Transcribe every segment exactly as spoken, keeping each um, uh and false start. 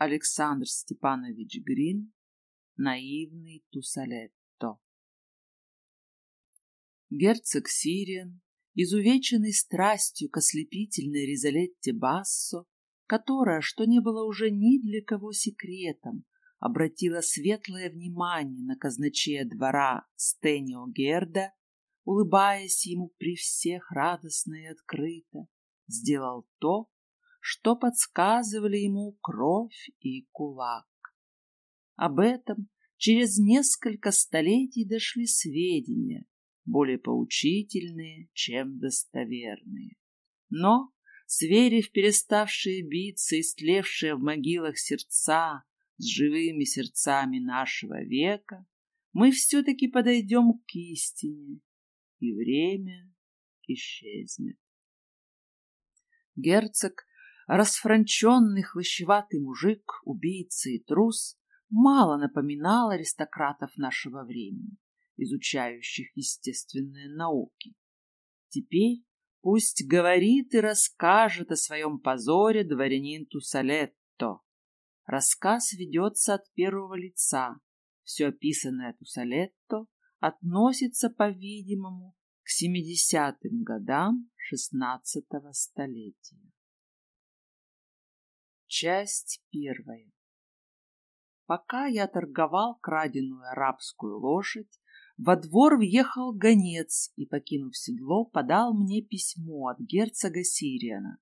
Александр Степанович Грин, наивный Тусалетто. Герцог Сириан, изувеченный страстью к ослепительной Ризалетте Бассо, которая, что не было уже ни для кого секретом, обратила светлое внимание на казначея двора Стэнио Герда, улыбаясь ему при всех радостно и открыто, сделал то, что подсказывали ему кровь и кулак. Об этом через несколько столетий дошли сведения, более поучительные, чем достоверные. Но, сверив переставшие биться и стлевшие в могилах сердца с живыми сердцами нашего века, мы все-таки подойдем к истине, и время исчезнет. Герцог, расфранченный хлыщеватый мужик, убийца и трус, мало напоминал аристократов нашего времени, изучающих естественные науки. Теперь пусть говорит и расскажет о своем позоре дворянин Тусалетто. Рассказ ведется от первого лица. Все описанное Тусалетто относится, по-видимому, к семидесятым годам шестнадцатого столетия. Часть первая. Пока я торговал краденую арабскую лошадь, во двор въехал гонец и, покинув седло, подал мне письмо от герцога Сириана.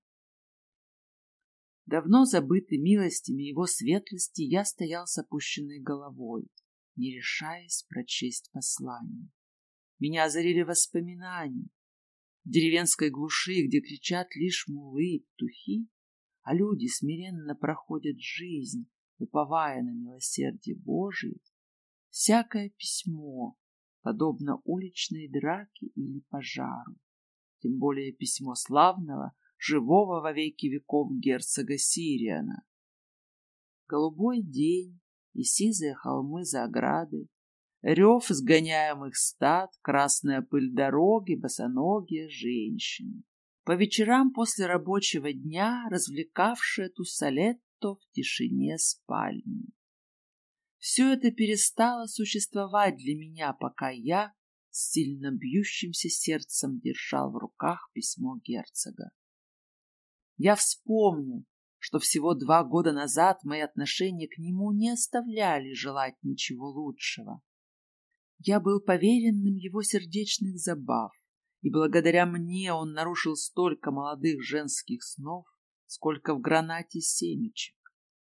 Давно забытый милостями его светлости, я стоял с опущенной головой, не решаясь прочесть послание. Меня озарили воспоминания. В деревенской глуши, где кричат лишь мулы и петухи, а люди смиренно проходят жизнь, уповая на милосердие Божие, всякое письмо подобно уличной драке или пожару, тем более письмо славного, живого во веки веков герцога Сириана. Голубой день и сизые холмы за оградой, рев сгоняемых стад, красная пыль дороги, босоногие женщины. По вечерам после рабочего дня развлекавшая Тусалетто в тишине спальни. Все это перестало существовать для меня, пока я с сильно бьющимся сердцем держал в руках письмо герцога. Я вспомнил, что всего два года назад мои отношения к нему не оставляли желать ничего лучшего. Я был поверенным его сердечных забав, и благодаря мне он нарушил столько молодых женских снов, сколько в гранате семечек.